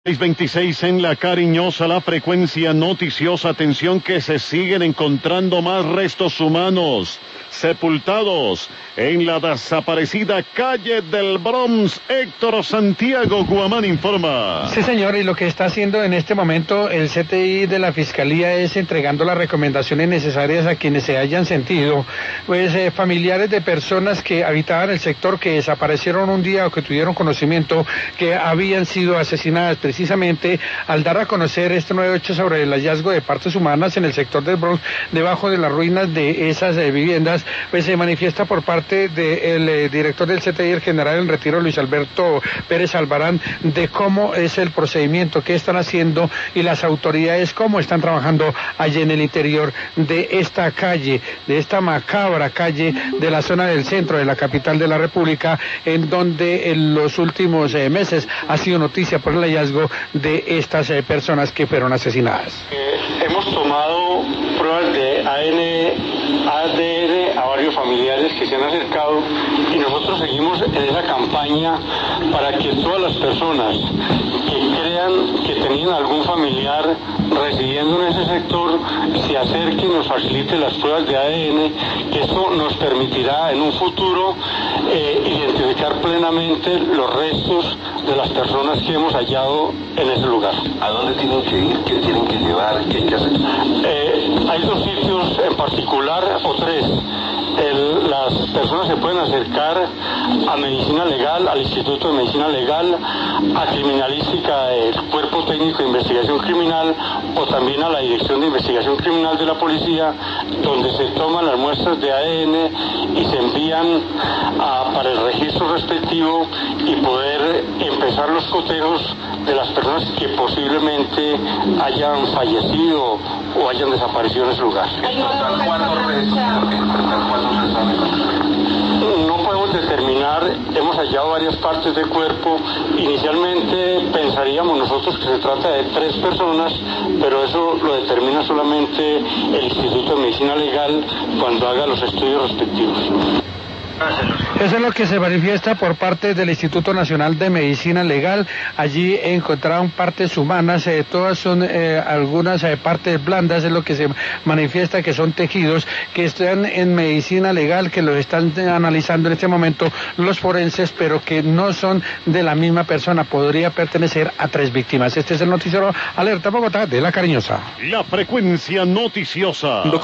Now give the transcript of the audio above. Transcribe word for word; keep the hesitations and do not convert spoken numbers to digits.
seis veintiséis en La Cariñosa, la frecuencia noticiosa. Atención que se siguen encontrando más restos humanos sepultados en la desaparecida calle del Bronx. Héctor Santiago Guamán informa. Sí, señor, y lo que está haciendo en este momento el C T I de la Fiscalía es entregando las recomendaciones necesarias a quienes se hayan sentido, pues eh, familiares de personas que habitaban el sector, que desaparecieron un día o que tuvieron conocimiento que habían sido asesinadas, precisamente al dar a conocer este nuevo hecho sobre el hallazgo de partes humanas en el sector del Bronx, debajo de las ruinas de esas eh, viviendas. Pues se manifiesta por parte del eh, director del C T I, el general en retiro, Luis Alberto Pérez Albarán, de cómo es el procedimiento, qué están haciendo y las autoridades cómo están trabajando allí en el interior de esta calle, de esta macabra calle de la zona del centro de la capital de la República, en donde en los últimos eh, meses ha sido noticia por el hallazgo de estas eh, personas que fueron asesinadas. Eh, hemos tomado pruebas de A N, A D N a varios familiares que se han acercado y nosotros seguimos en esa campaña para que todas las personas que crean que tenían algún familiar residiendo en ese sector se acerquen y nos faciliten las pruebas de A D N, que esto nos permitirá en un futuro eh, identificar plenamente los restos de las personas que hemos hallado en ese lugar. ¿A dónde tienen que ir? ¿Qué tienen que llevar? ¿Qué hay que hacer? Eh, hay dos sitios en particular, o tres. El, las personas se pueden acercar a Medicina Legal, al Instituto de Medicina Legal, a Criminalística del Cuerpo Técnico de Investigación Criminal, o también a la Dirección de Investigación Criminal de la Policía, donde se toman las muestras de A D N y se envían a, para el registro respectivo y poder empezar los cotejos de las personas que posiblemente hayan fallecido o hayan desaparecido en ese lugar. ¿Cuántos restos? ¿Cuántos se saben? No podemos determinar, hemos hallado varias partes del cuerpo. Inicialmente pensaríamos nosotros que se trata de tres personas, pero eso lo determina solamente el Instituto de Medicina Legal cuando haga los estudios respectivos. Eso es lo que se manifiesta por parte del Instituto Nacional de Medicina Legal. Allí encontraron partes humanas, eh, todas son eh, algunas eh, partes blandas, es lo que se manifiesta, que son tejidos que están en medicina legal, que los están analizando en este momento los forenses, pero que no son de la misma persona, podría pertenecer a tres víctimas. Este es el noticiero Alerta Bogotá de La Cariñosa. La frecuencia noticiosa.